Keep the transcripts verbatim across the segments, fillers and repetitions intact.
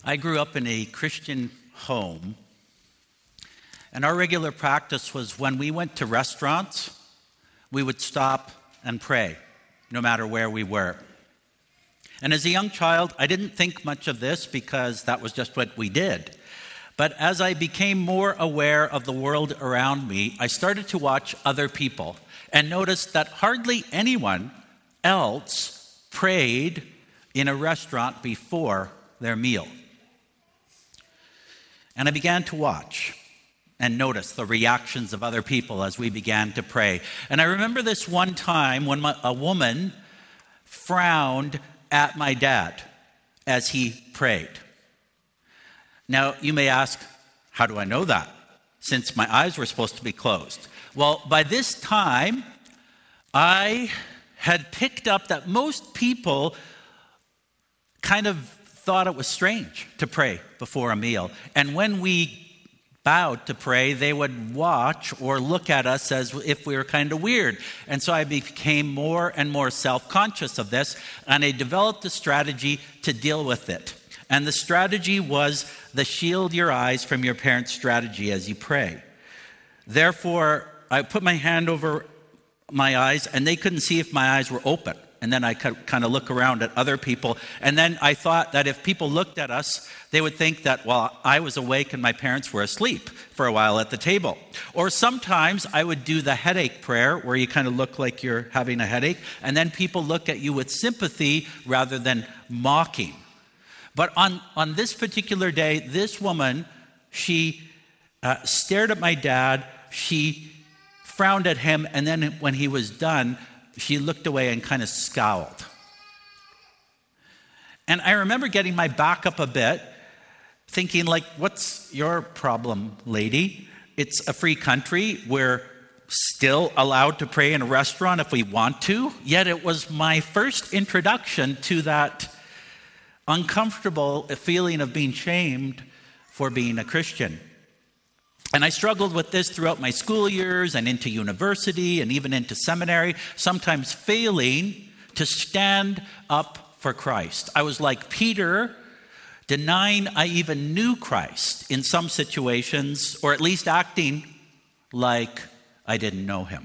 I grew up in a Christian home, and our regular practice was when we went to restaurants, we would stop and pray, no matter where we were. And as a young child, I didn't think much of this because that was just what we did. But as I became more aware of the world around me, I started to watch other people and noticed that hardly anyone else prayed in a restaurant before their meal. And I began to watch and notice the reactions of other people as we began to pray. And I remember this one time when my, a woman frowned at my dad as he prayed. Now, you may ask, how do I know that? Since my eyes were supposed to be closed. Well, by this time, I had picked up that most people kind of thought it was strange to pray before a meal. And when we bowed to pray, they would watch or look at us as if we were kind of weird. And so I became more and more self-conscious of this, and I developed a strategy to deal with it. And the strategy was the shield your eyes from your parents' strategy as you pray. Therefore, I put my hand over my eyes, and they couldn't see if my eyes were open. And then I could kind of look around at other people. And then I thought that if people looked at us, they would think that, well, I was awake and my parents were asleep for a while at the table. Or sometimes I would do the headache prayer where you kind of look like you're having a headache. And then people look at you with sympathy rather than mocking. But on, on this particular day, this woman, she uh, stared at my dad. She frowned at him. And then when he was done, she looked away and kind of scowled. And I remember getting my back up a bit, thinking like, what's your problem, lady? It's a free country. We're still allowed to pray in a restaurant if we want to. Yet it was my first introduction to that uncomfortable feeling of being shamed for being a Christian. And I struggled with this throughout my school years and into university and even into seminary, sometimes failing to stand up for Christ. I was like Peter, denying I even knew Christ in some situations, or at least acting like I didn't know him.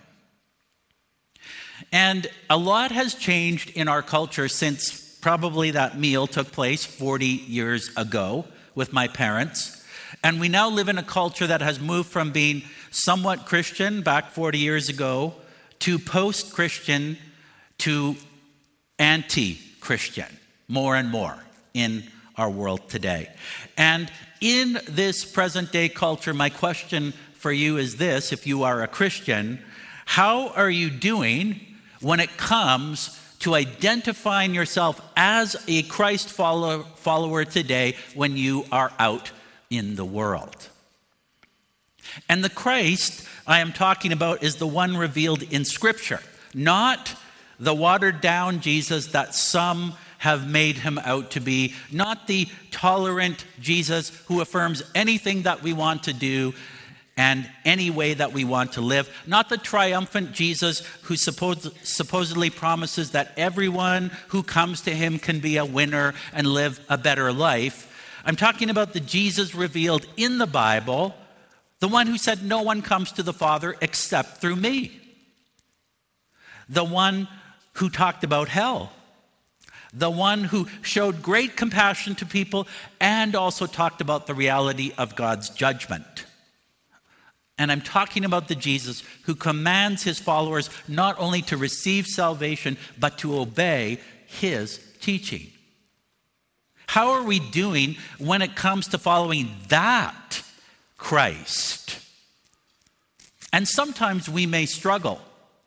And a lot has changed in our culture since probably that meal took place forty years ago with my parents. And we now live in a culture that has moved from being somewhat Christian back forty years ago to post-Christian to anti-Christian, more and more in our world today. And in this present-day culture, my question for you is this: if you are a Christian, how are you doing when it comes to identifying yourself as a Christ follower, follower today when you are out in the world? And the Christ I am talking about is the one revealed in Scripture, not the watered down Jesus that some have made him out to be, not the tolerant Jesus who affirms anything that we want to do and any way that we want to live, not the triumphant Jesus who suppose, supposedly promises that everyone who comes to him can be a winner and live a better life. I'm talking about the Jesus revealed in the Bible, the one who said, no one comes to the Father except through me. The one who talked about hell. The one who showed great compassion to people and also talked about the reality of God's judgment. And I'm talking about the Jesus who commands his followers not only to receive salvation, but to obey his teaching. How are we doing when it comes to following that Christ? And sometimes we may struggle.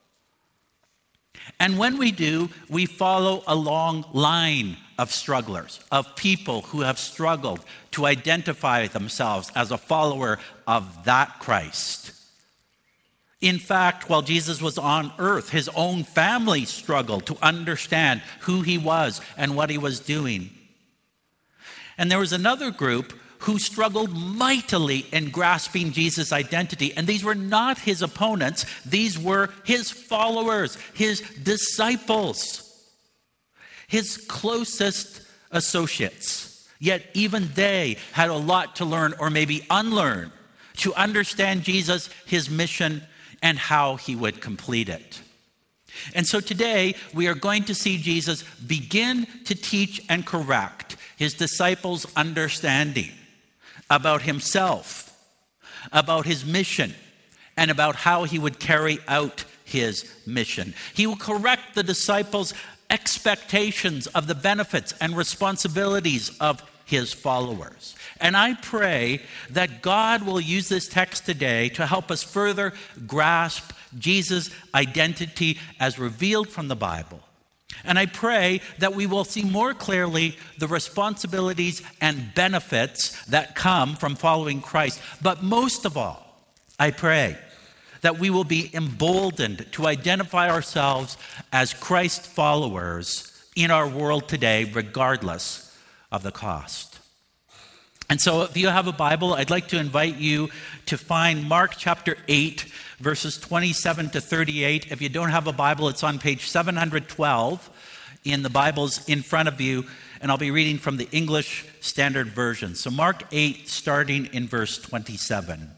And when we do, we follow a long line of strugglers, of people who have struggled to identify themselves as a follower of that Christ. In fact, while Jesus was on earth, his own family struggled to understand who he was and what he was doing. And there was another group who struggled mightily in grasping Jesus' identity. And these were not his opponents. These were his followers, his disciples, his closest associates. Yet even they had a lot to learn, or maybe unlearn, to understand Jesus, his mission, and how he would complete it. And so today we are going to see Jesus begin to teach and correct his disciples' understanding about himself, about his mission, and about how he would carry out his mission. He will correct the disciples' expectations of the benefits and responsibilities of his followers. And I pray that God will use this text today to help us further grasp Jesus' identity as revealed from the Bible. And I pray that we will see more clearly the responsibilities and benefits that come from following Christ. But most of all, I pray that we will be emboldened to identify ourselves as Christ followers in our world today, regardless of the cost. And so if you have a Bible, I'd like to invite you to find Mark chapter eight, verses twenty-seven to thirty-eight. If you don't have a Bible, it's on page seven hundred twelve in the Bibles in front of you, and I'll be reading from the English Standard Version. So Mark eight, starting in verse twenty-seven.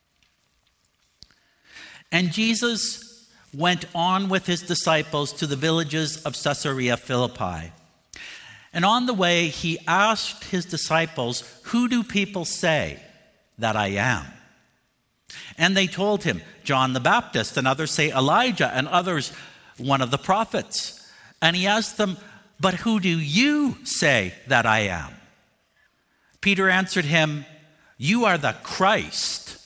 And Jesus went on with his disciples to the villages of Caesarea Philippi. And on the way, he asked his disciples, "Who do people say that I am?" And they told him, "John the Baptist, and others say Elijah, and others one of the prophets." And he asked them, "But who do you say that I am?" Peter answered him, "You are the Christ."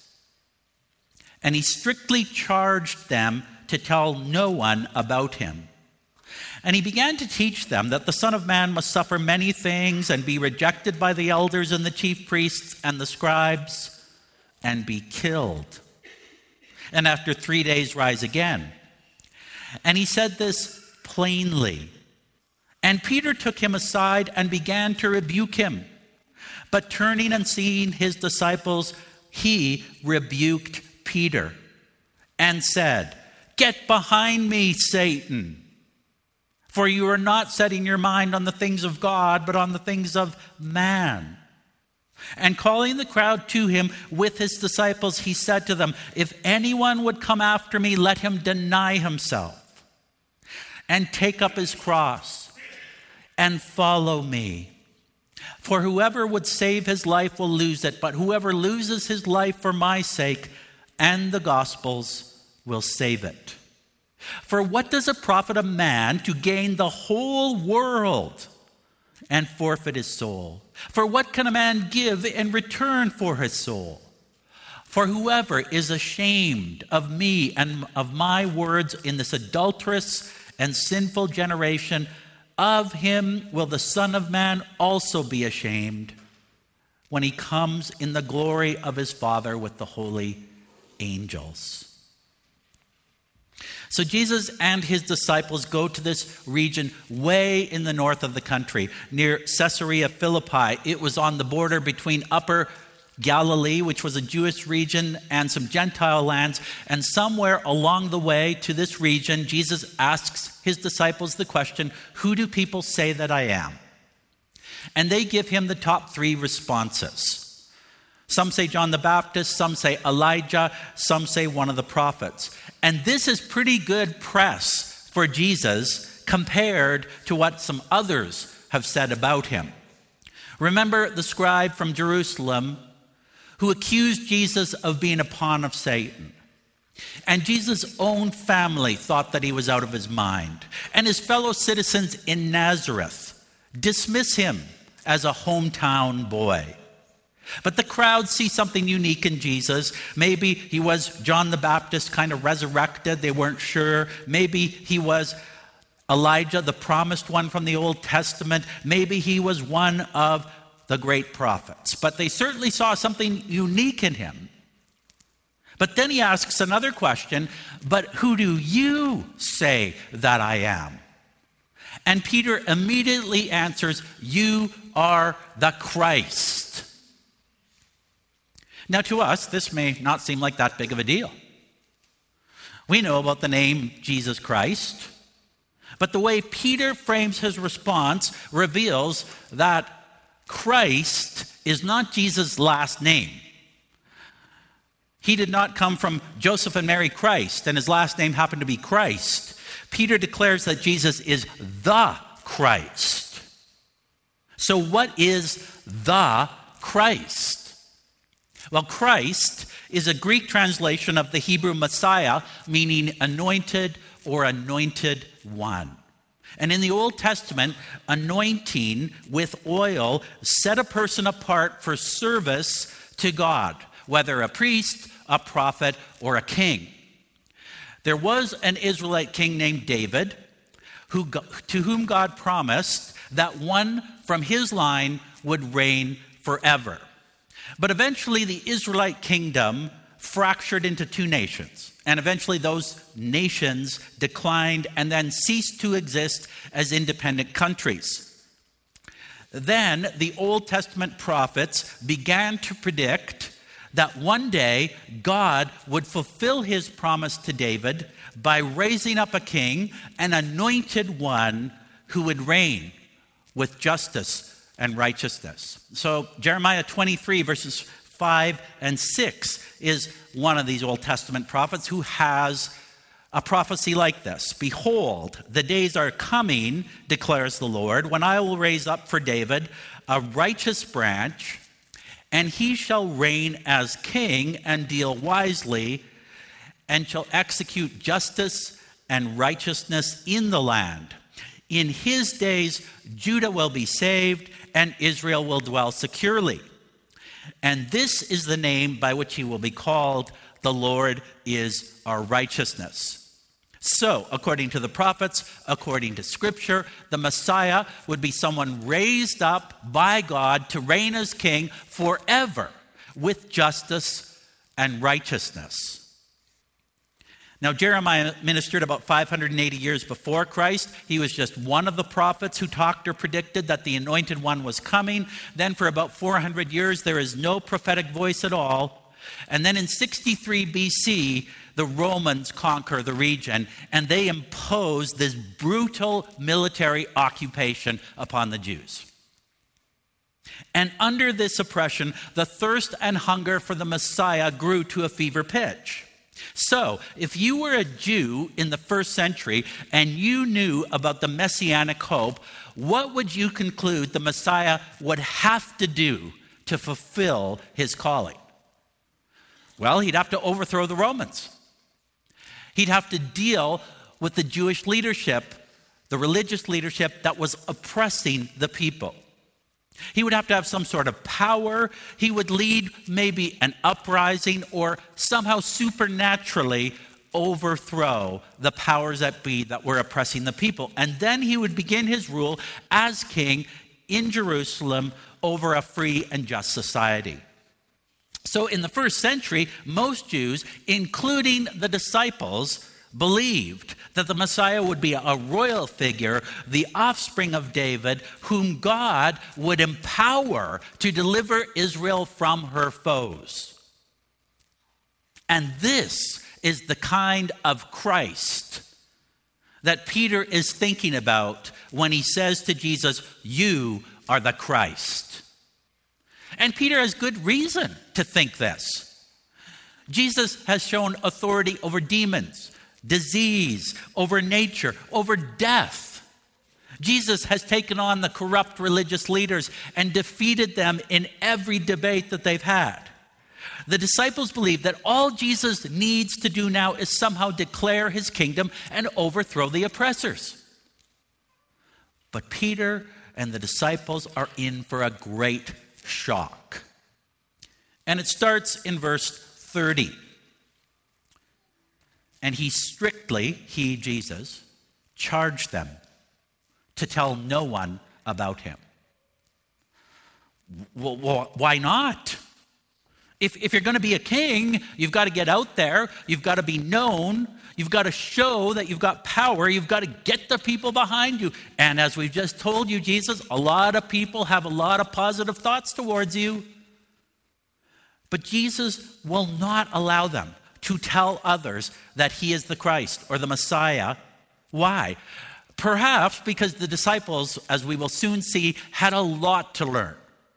And he strictly charged them to tell no one about him. And he began to teach them that the Son of Man must suffer many things and be rejected by the elders and the chief priests and the scribes and be killed, and after three days rise again. And he said this plainly. And Peter took him aside and began to rebuke him. But turning and seeing his disciples, he rebuked Peter and said, "Get behind me, Satan. For you are not setting your mind on the things of God, but on the things of man." And calling the crowd to him with his disciples, he said to them, "If anyone would come after me, let him deny himself and take up his cross and follow me. For whoever would save his life will lose it, but whoever loses his life for my sake and the gospel's will save it. For what does it profit a man to gain the whole world and forfeit his soul? For what can a man give in return for his soul? For whoever is ashamed of me and of my words in this adulterous and sinful generation, of him will the Son of Man also be ashamed when he comes in the glory of his Father with the holy angels." So Jesus and his disciples go to this region way in the north of the country, near Caesarea Philippi. It was on the border between Upper Galilee, which was a Jewish region, and some Gentile lands. And somewhere along the way to this region, Jesus asks his disciples the question, "Who do people say that I am?" And they give him the top three responses. Some say John the Baptist, some say Elijah, some say one of the prophets. And this is pretty good press for Jesus compared to what some others have said about him. Remember the scribe from Jerusalem who accused Jesus of being a pawn of Satan. And Jesus' own family thought that he was out of his mind. And his fellow citizens in Nazareth dismiss him as a hometown boy. But the crowd see something unique in Jesus. Maybe he was John the Baptist kind of resurrected. They weren't sure. Maybe he was Elijah, the promised one from the Old Testament. Maybe he was one of the great prophets. But they certainly saw something unique in him. But then he asks another question, "But who do you say that I am?" And Peter immediately answers, "You are the Christ." Now, to us, this may not seem like that big of a deal. We know about the name Jesus Christ, but the way Peter frames his response reveals that Christ is not Jesus' last name. He did not come from Joseph and Mary Christ, and his last name happened to be Christ. Peter declares that Jesus is the Christ. So what is the Christ? Well, Christ is a Greek translation of the Hebrew Messiah, meaning anointed or anointed one. And in the Old Testament, anointing with oil set a person apart for service to God, whether a priest, a prophet, or a king. There was an Israelite king named David, who, to whom God promised that one from his line would reign forever. But eventually the Israelite kingdom fractured into two nations. And eventually those nations declined and then ceased to exist as independent countries. Then the Old Testament prophets began to predict that one day God would fulfill his promise to David by raising up a king, an anointed one who would reign with justice and righteousness. So Jeremiah twenty-three verses five and six is one of these Old Testament prophets who has a prophecy like this. Behold, the days are coming, declares the Lord, when I will raise up for David a righteous branch, and he shall reign as king and deal wisely, and shall execute justice and righteousness in the land. In his days, Judah will be saved, and Israel will dwell securely. And this is the name by which he will be called: the Lord is our righteousness. So, according to the prophets, according to Scripture, the Messiah would be someone raised up by God to reign as king forever with justice and righteousness. Now, Jeremiah ministered about five hundred eighty years before Christ. He was just one of the prophets who talked or predicted that the Anointed One was coming. Then for about four hundred years, there is no prophetic voice at all. And then in sixty-three B C, the Romans conquer the region, and they impose this brutal military occupation upon the Jews. And under this oppression, the thirst and hunger for the Messiah grew to a fever pitch. So, if you were a Jew in the first century and you knew about the messianic hope, what would you conclude the Messiah would have to do to fulfill his calling? Well, he'd have to overthrow the Romans. He'd have to deal with the Jewish leadership, the religious leadership that was oppressing the people. He would have to have some sort of power. He would lead maybe an uprising or somehow supernaturally overthrow the powers that be that were oppressing the people. And then he would begin his rule as king in Jerusalem over a free and just society. So in the first century, most Jews, including the disciples, believed that the Messiah would be a royal figure, the offspring of David, whom God would empower to deliver Israel from her foes. And this is the kind of Christ that Peter is thinking about when he says to Jesus, "You are the Christ." And Peter has good reason to think this. Jesus has shown authority over demons, disease, over nature, over death. Jesus has taken on the corrupt religious leaders and defeated them in every debate that they've had. The disciples believe that all Jesus needs to do now is somehow declare his kingdom and overthrow the oppressors. But Peter and the disciples are in for a great shock. And it starts in verse thirty. And he strictly, he, Jesus, charged them to tell no one about him. Well, why not? If, if you're going to be a king, you've got to get out there. You've got to be known. You've got to show that you've got power. You've got to get the people behind you. And as we've just told you, Jesus, a lot of people have a lot of positive thoughts towards you. But Jesus will not allow them to tell others that he is the Christ or the Messiah. Why? Perhaps because the disciples, as we will soon see, had a lot to learn.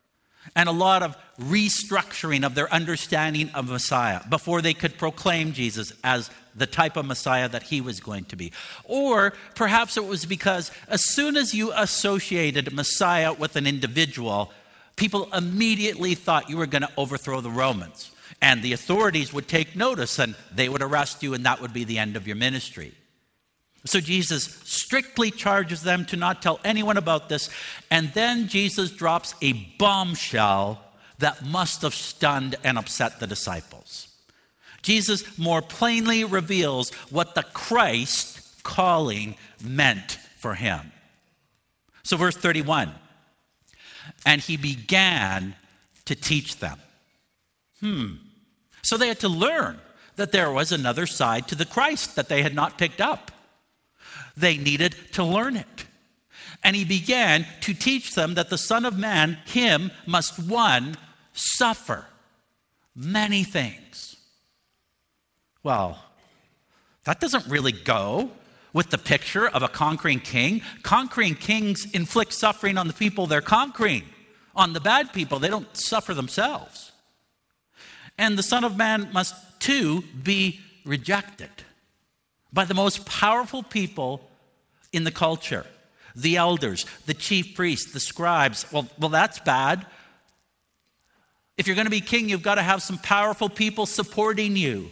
and a lot of restructuring of their understanding of Messiah before they could proclaim Jesus as the type of Messiah that he was going to be. Or perhaps it was because as soon as you associated Messiah with an individual, people immediately thought you were going to overthrow the Romans. And the authorities would take notice and they would arrest you, and that would be the end of your ministry. So Jesus strictly charges them to not tell anyone about this. And then Jesus drops a bombshell that must have stunned and upset the disciples. Jesus more plainly reveals what the Christ calling meant for him. So verse thirty-one, and he began to teach them. Hmm. So they had to learn that there was another side to the Christ that they had not picked up. They needed to learn it. And he began to teach them that the Son of Man, him, must, one, suffer many things. Well, that doesn't really go with the picture of a conquering king. Conquering kings inflict suffering on the people they're conquering. On the bad people, they don't suffer themselves. And the Son of Man must, too, be rejected by the most powerful people in the culture. The elders, the chief priests, the scribes. Well, well, that's bad. If you're going to be king, you've got to have some powerful people supporting you.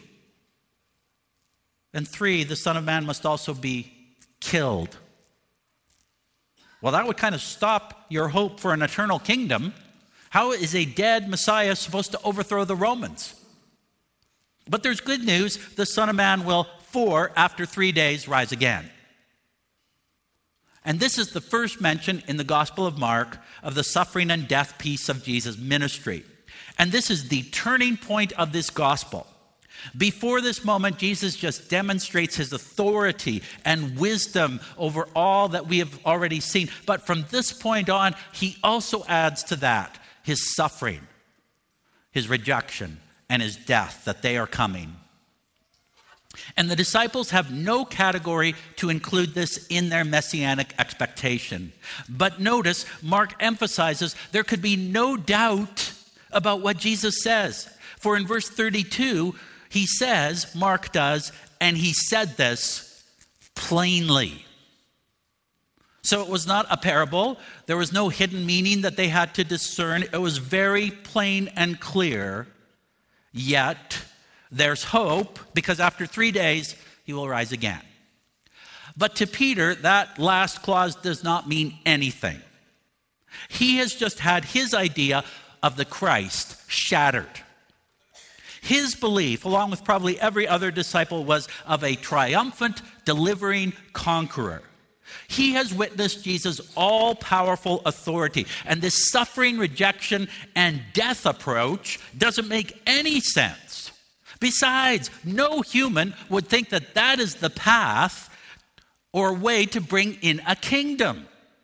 And three, the Son of Man must also be killed. Well, that would kind of stop your hope for an eternal kingdom. How is a dead Messiah supposed to overthrow the Romans? But there's good news. The Son of Man will, for after three days, rise again. And this is the first mention in the Gospel of Mark of the suffering and death piece of Jesus' ministry. And this is the turning point of this gospel. Before this moment, Jesus just demonstrates his authority and wisdom over all that we have already seen. But from this point on, he also adds to that his suffering, his rejection, and his death, that they are coming. And the disciples have no category to include this in their messianic expectation. But notice, Mark emphasizes there could be no doubt about what Jesus says. For in verse thirty-two, he says, Mark does, and he said this plainly. So it was not a parable. There was no hidden meaning that they had to discern. It was very plain and clear. Yet there's hope, because after three days, he will rise again. But to Peter, that last clause does not mean anything. He has just had his idea of the Christ shattered. His belief, along with probably every other disciple, was of a triumphant, delivering conqueror. He has witnessed Jesus' all-powerful authority. And this suffering, rejection, and death approach doesn't make any sense. Besides, no human would think that that is the path or way to bring in a kingdom,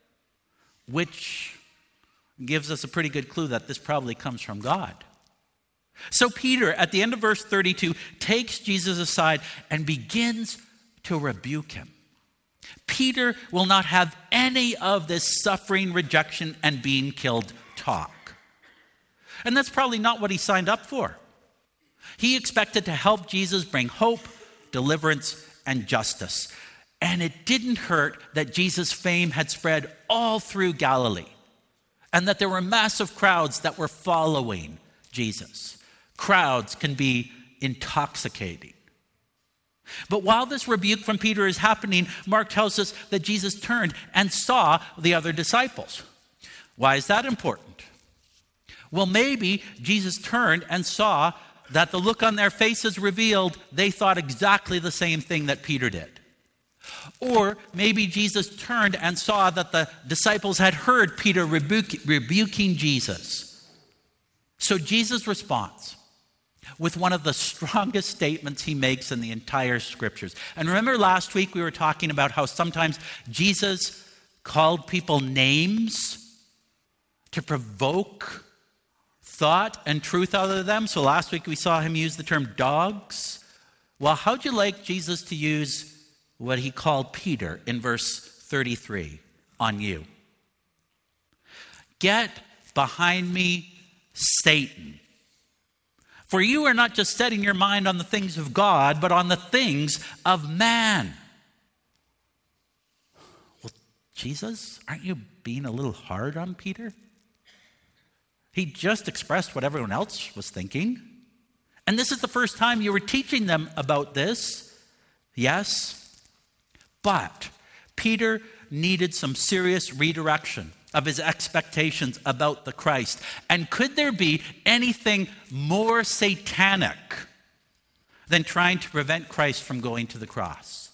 which gives us a pretty good clue that this probably comes from God. So Peter, at the end of verse thirty-two, takes Jesus aside and begins to rebuke him. Peter will not have any of this suffering, rejection, and being killed talk. And that's probably not what he signed up for. He expected to help Jesus bring hope, deliverance, and justice. And it didn't hurt that Jesus' fame had spread all through Galilee, and that there were massive crowds that were following Jesus. Crowds can be intoxicating. But while this rebuke from Peter is happening, Mark tells us that Jesus turned and saw the other disciples. Why is that important? Well, maybe Jesus turned and saw that the look on their faces revealed they thought exactly the same thing that Peter did. Or maybe Jesus turned and saw that the disciples had heard Peter rebuke, rebuking Jesus. So Jesus responds with one of the strongest statements he makes in the entire scriptures. And remember last week we were talking about how sometimes Jesus called people names to provoke thought and truth out of them. So last week we saw him use the term dogs. Well, how'd you like Jesus to use what he called Peter in verse thirty-three on you? Get behind me, Satan. For you are not just setting your mind on the things of God, but on the things of man. Well, Jesus, aren't you being a little hard on Peter? He just expressed what everyone else was thinking. And this is the first time you were teaching them about this. Yes. But Peter needed some serious redirection of his expectations about the Christ. And could there be anything more satanic than trying to prevent Christ from going to the cross?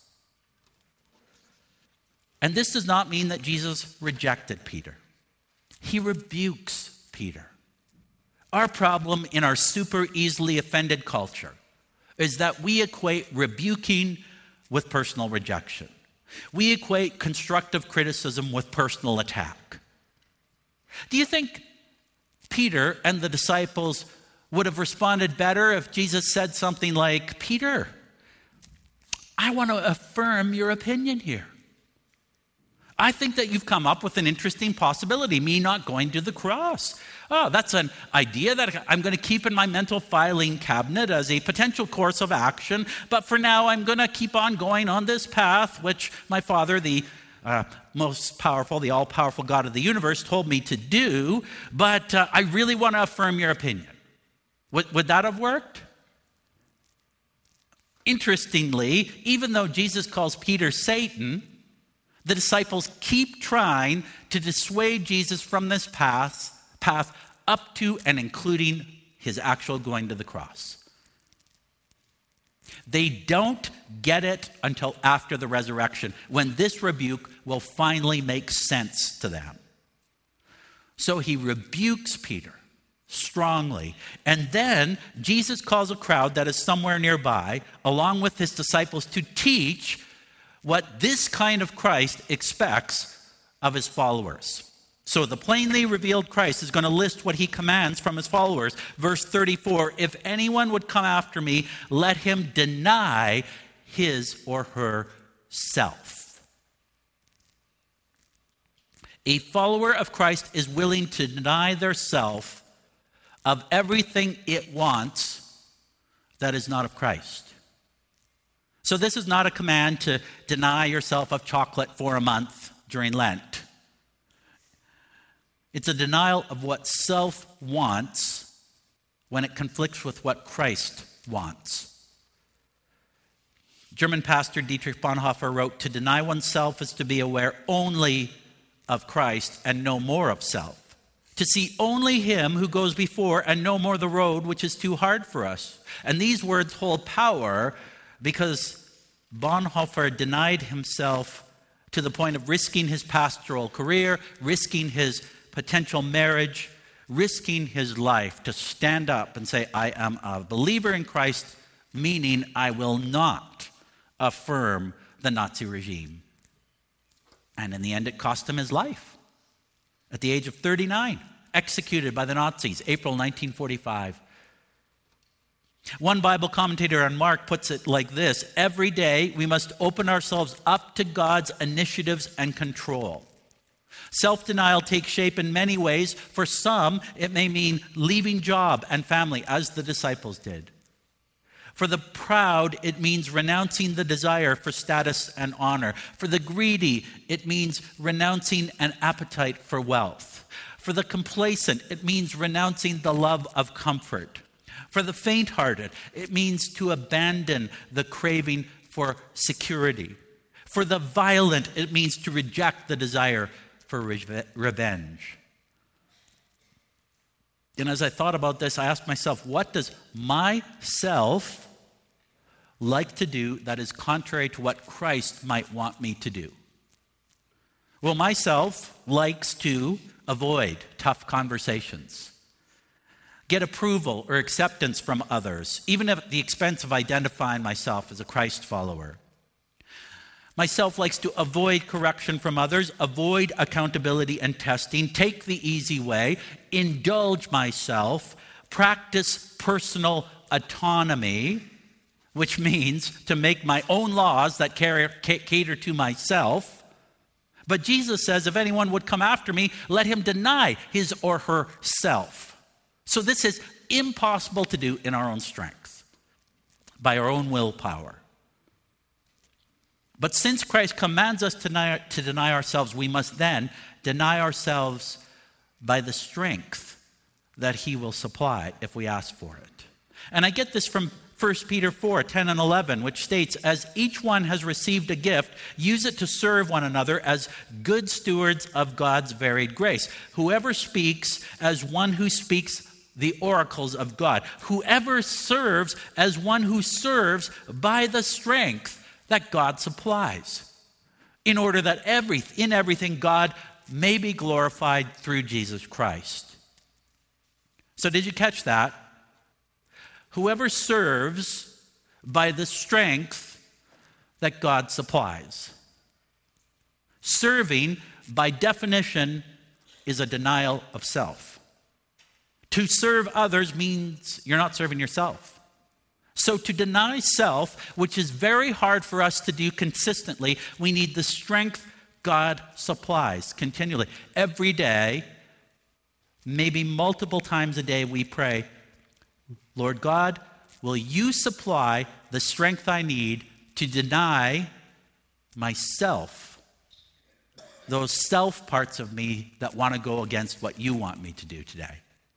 And this does not mean that Jesus rejected Peter. He rebukes Peter. Our problem in our super easily offended culture is that we equate rebuking with personal rejection. We equate constructive criticism with personal attack. Do you think Peter and the disciples would have responded better if Jesus said something like, Peter, I want to affirm your opinion here. I think that you've come up with an interesting possibility, me not going to the cross. Oh, that's an idea that I'm going to keep in my mental filing cabinet as a potential course of action. But for now, I'm going to keep on going on this path, which my Father, the uh, most powerful, the all-powerful God of the universe, told me to do. But uh, I really want to affirm your opinion. Would, would that have worked? Interestingly, even though Jesus calls Peter Satan, the disciples keep trying to dissuade Jesus from this path, path up to and including his actual going to the cross. They don't get it until after the resurrection, when this rebuke will finally make sense to them. So he rebukes Peter strongly. And then Jesus calls a crowd that is somewhere nearby, along with his disciples, to teach what this kind of Christ expects of his followers. So the plainly revealed Christ is going to list what he commands from his followers. Verse thirty-four, if anyone would come after me, let him deny his or her self. A follower of Christ is willing to deny their self of everything it wants that is not of Christ. So this is not a command to deny yourself of chocolate for a month during Lent. It's a denial of what self wants when it conflicts with what Christ wants. German pastor Dietrich Bonhoeffer wrote, to deny oneself is to be aware only of Christ and no more of self. To see only him who goes before and no more the road which is too hard for us. And these words hold power because Bonhoeffer denied himself to the point of risking his pastoral career, risking his potential marriage, risking his life to stand up and say, I am a believer in Christ, meaning I will not affirm the Nazi regime. And in the end, it cost him his life. At the age of thirty-nine, executed by the Nazis, April nineteen forty-five. One Bible commentator on Mark puts it like this: every day we must open ourselves up to God's initiatives and control. Self-denial takes shape in many ways. For some, it may mean leaving job and family, as the disciples did. For the proud, it means renouncing the desire for status and honor. For the greedy, it means renouncing an appetite for wealth. For the complacent, it means renouncing the love of comfort. For the faint-hearted, it means to abandon the craving for security. For the violent, it means to reject the desire for re- revenge. And as I thought about this, I asked myself, what does myself like to do that is contrary to what Christ might want me to do? Well, myself likes to avoid tough conversations, get approval or acceptance from others, even at the expense of identifying myself as a Christ follower. Myself likes to avoid correction from others, avoid accountability and testing, take the easy way, indulge myself, practice personal autonomy, which means to make my own laws that cater to myself. But Jesus says, if anyone would come after me, let him deny his or her self. So this is impossible to do in our own strength, by our own willpower. But since Christ commands us to deny, to deny ourselves, we must then deny ourselves by the strength that he will supply if we ask for it. And I get this from First Peter four, ten and eleven, which states, as each one has received a gift, use it to serve one another as good stewards of God's varied grace. Whoever speaks as one who speaks the oracles of God. Whoever serves as one who serves by the strength that God supplies, in order that every, in everything God may be glorified through Jesus Christ. So did you catch that? Whoever serves by the strength that God supplies. Serving, by definition, is a denial of self. To serve others means you're not serving yourself. So to deny self, which is very hard for us to do consistently, we need the strength God supplies continually. Every day, maybe multiple times a day, we pray, Lord God, will you supply the strength I need to deny myself, those self parts of me that want to go against what you want me to do today.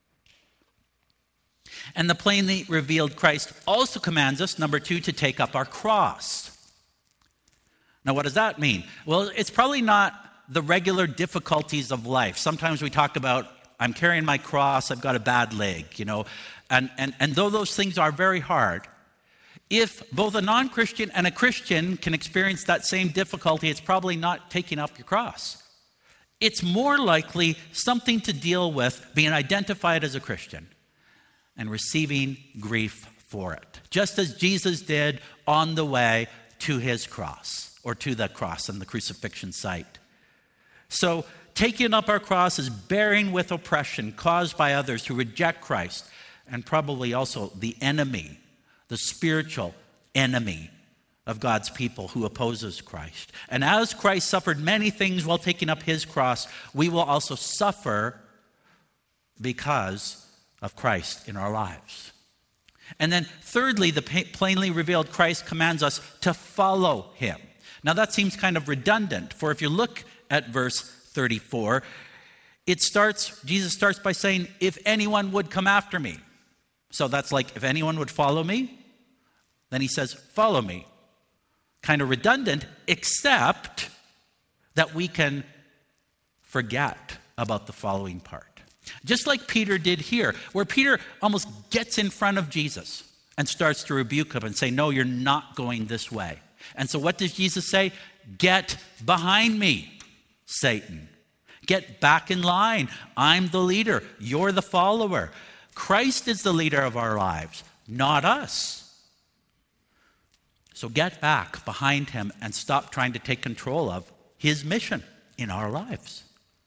And the plainly revealed Christ also commands us, number two, to take up our cross. Now, what does that mean? Well, it's probably not the regular difficulties of life. Sometimes we talk about, I'm carrying my cross, I've got a bad leg, you know. And, and, and though those things are very hard, if both a non-Christian and a Christian can experience that same difficulty, it's probably not taking up your cross. It's more likely something to deal with being identified as a Christian and receiving grief for it, just as Jesus did on the way to his cross, or to the cross and the crucifixion site. So taking up our cross is bearing with oppression caused by others who reject Christ, and probably also the enemy, the spiritual enemy of God's people who opposes Christ. And as Christ suffered many things while taking up his cross, we will also suffer because of Christ in our lives. And then thirdly, the plainly revealed Christ commands us to follow him. Now that seems kind of redundant, for if you look at verse thirty-four, it starts, Jesus starts by saying, if anyone would come after me. So that's like, if anyone would follow me, then he says, follow me. Kind of redundant, except that we can forget about the following part. Just like Peter did here, where Peter almost gets in front of Jesus and starts to rebuke him and say, no, you're not going this way. And so what does Jesus say? Get behind me, Satan. Get back in line. I'm the leader. You're the follower. Christ is the leader of our lives, not us. So get back behind him and stop trying to take control of his mission in our lives.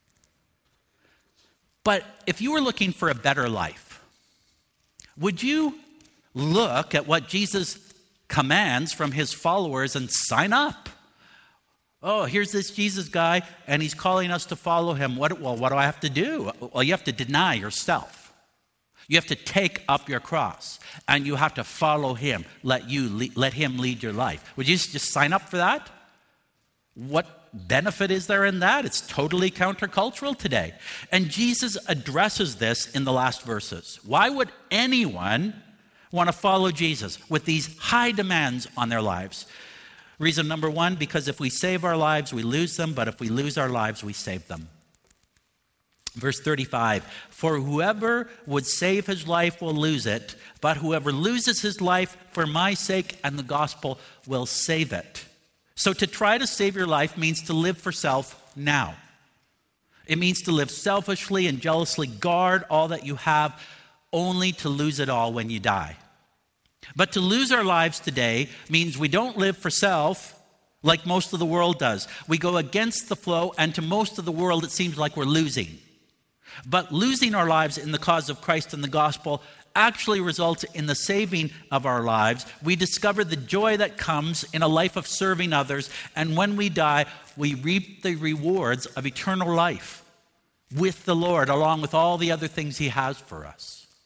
But if you were looking for a better life, would you look at what Jesus commands from his followers and sign up? Oh, here's this Jesus guy, and he's calling us to follow him. What, well, what do I have to do? Well, you have to deny yourself. You have to take up your cross, and you have to follow him. Let you le- let him lead your life. Would you just sign up for that? What benefit is there in that? It's totally countercultural today. And Jesus addresses this in the last verses. Why would anyone want to follow Jesus with these high demands on their lives? Reason number one, because if we save our lives, we lose them, but if we lose our lives, we save them. Verse thirty-five, for whoever would save his life will lose it, but whoever loses his life for my sake and the gospel will save it. So to try to save your life means to live for self now. It means to live selfishly and jealously guard all that you have, only to lose it all when you die. But to lose our lives today means we don't live for self like most of the world does. We go against the flow, and to most of the world it seems like we're losing. But losing our lives in the cause of Christ and the gospel actually results in the saving of our lives. We discover the joy that comes in a life of serving others, and when we die, we reap the rewards of eternal life with the Lord, along with all the other things he has for us.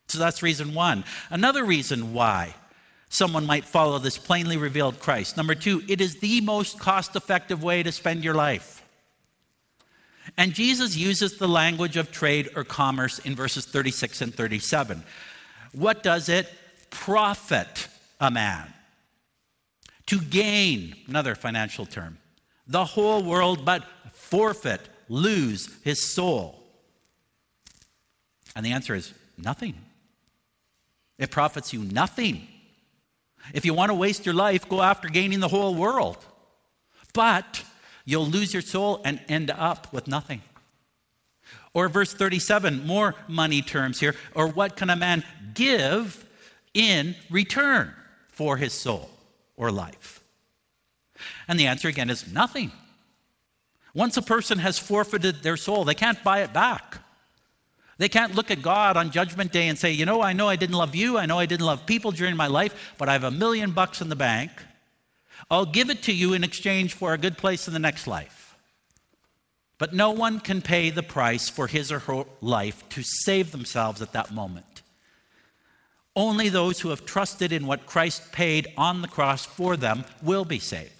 So that's reason one. Another reason why someone might follow this plainly revealed Christ. Number two, it is the most cost-effective way to spend your life. And Jesus uses the language of trade or commerce in verses thirty-six and thirty-seven. What does it profit a man? To gain, another financial term, the whole world, but forfeit, lose his soul. And the answer is nothing. It profits you nothing. If you want to waste your life, go after gaining the whole world. But you'll lose your soul and end up with nothing. Or verse thirty-seven, more money terms here. Or what can a man give in return for his soul or life? And the answer again is nothing. Once a person has forfeited their soul, they can't buy it back. They can't look at God on Judgment Day and say, you know, I know I didn't love you. I know I didn't love people during my life, but I have a million bucks in the bank. I'll give it to you in exchange for a good place in the next life. But no one can pay the price for his or her life to save themselves at that moment. Only those who have trusted in what Christ paid on the cross for them will be saved.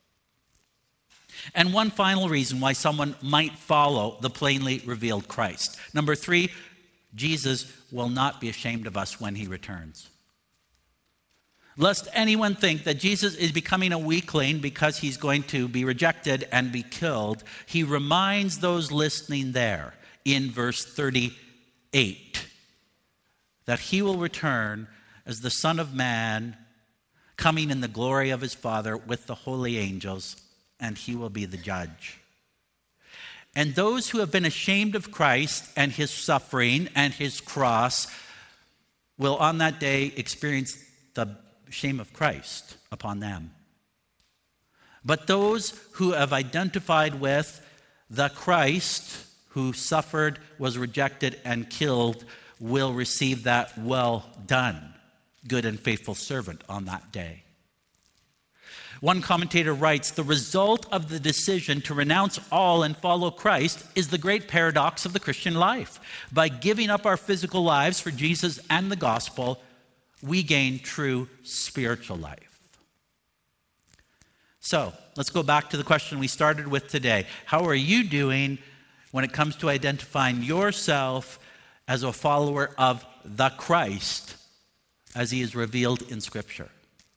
And one final reason why someone might follow the plainly revealed Christ. Number three, Jesus will not be ashamed of us when he returns. Lest anyone think that Jesus is becoming a weakling because he's going to be rejected and be killed, he reminds those listening there in verse thirty-eight that he will return as the Son of Man, coming in the glory of his Father with the holy angels, and he will be the judge. And those who have been ashamed of Christ and his suffering and his cross will on that day experience the shame of Christ upon them. But those who have identified with the Christ who suffered, was rejected, and killed will receive that well done, good and faithful servant on that day. One commentator writes, the result of the decision to renounce all and follow Christ is the great paradox of the Christian life. By giving up our physical lives for Jesus and the gospel, we gain true spiritual life. So, let's go back to the question we started with today. How are you doing when it comes to identifying yourself as a follower of the Christ as he is revealed in Scripture?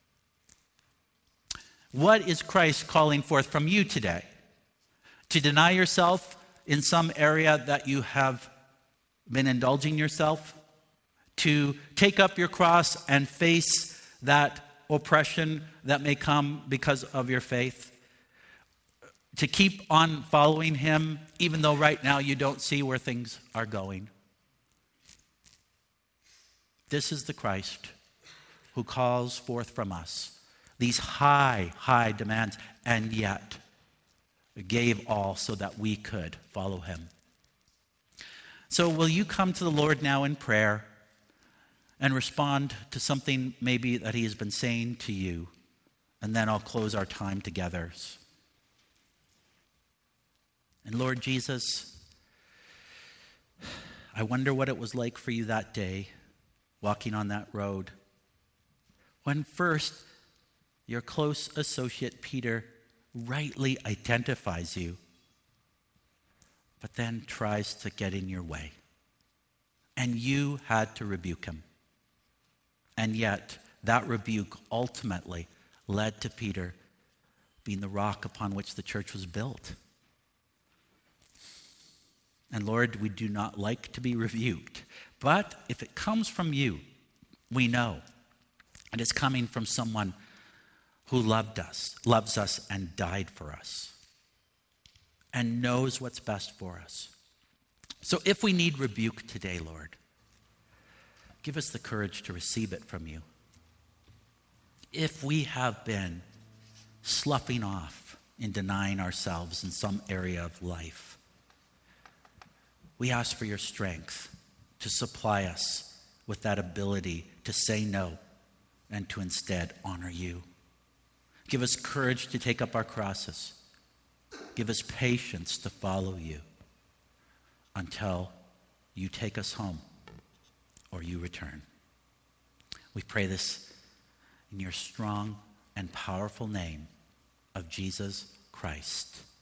What is Christ calling forth from you today? To deny yourself in some area that you have been indulging yourself? To take up your cross and face that oppression that may come because of your faith? To keep on following him even though right now you don't see where things are going? This is the Christ who calls forth from us these high, high demands, and yet gave all so that we could follow him. So will you come to the Lord now in prayer and respond to something maybe that he has been saying to you, and then I'll close our time together. And Lord Jesus, I wonder what it was like for you that day, walking on that road, when first your close associate Peter rightly identifies you, but then tries to get in your way. And you had to rebuke him. And yet, that rebuke ultimately led to Peter being the rock upon which the church was built. And Lord, we do not like to be rebuked. But if it comes from you, we know it is coming from someone who loved us, loves us, and died for us, and knows what's best for us. So if we need rebuke today, Lord, give us the courage to receive it from you. If we have been sloughing off in denying ourselves in some area of life, we ask for your strength to supply us with that ability to say no and to instead honor you. Give us courage to take up our crosses. Give us patience to follow you until you take us home or you return. We pray this in your strong and powerful name of Jesus Christ.